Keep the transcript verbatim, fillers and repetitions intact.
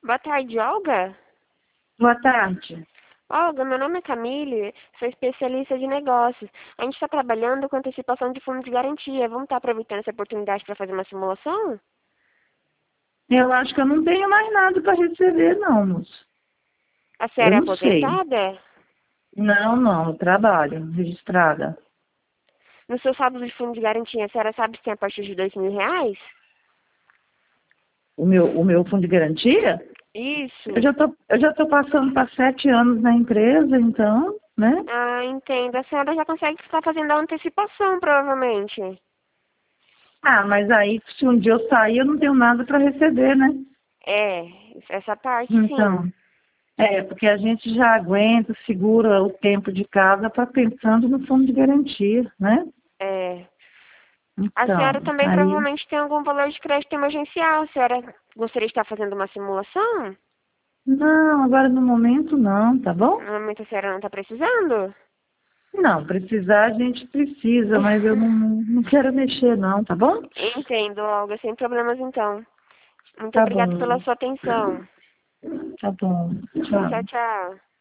Boa tarde, Olga. Boa tarde. Olga, meu nome é Camille, sou especialista de negócios. A gente está trabalhando com antecipação de fundo de garantia. Vamos estar aproveitando essa oportunidade para fazer uma simulação? Eu acho que eu não tenho mais nada para receber, não, moço. A Eu senhora é não sei. aposentada? Não, não, eu trabalho, registrada. No seu saldo de fundo de garantia, a senhora sabe se tem a partir de dois mil reais? O meu, o meu fundo de garantia? Eu Isso. já tô, eu já tô passando para sete anos na empresa, então, né? Ah, entendo. A senhora já consegue estar fazendo a antecipação, provavelmente. Ah, mas aí, se um dia eu sair, eu não tenho nada para receber, né? É, essa parte sim. Então, é, porque a gente já aguenta, segura o tempo de casa para pensando no fundo de garantia, né? É. A senhora Então, também aí, provavelmente tem algum valor de crédito emergencial. A senhora gostaria de estar fazendo uma simulação? não, agora no momento não, tá bom? No momento a senhora não está precisando? Não, precisar a gente precisa, mas eu não, não quero mexer não, tá bom? Entendo, Olga, sem problemas então. Muito Tá obrigada pela bom, sua atenção. tá bom. Tchau, Tchau. tchau.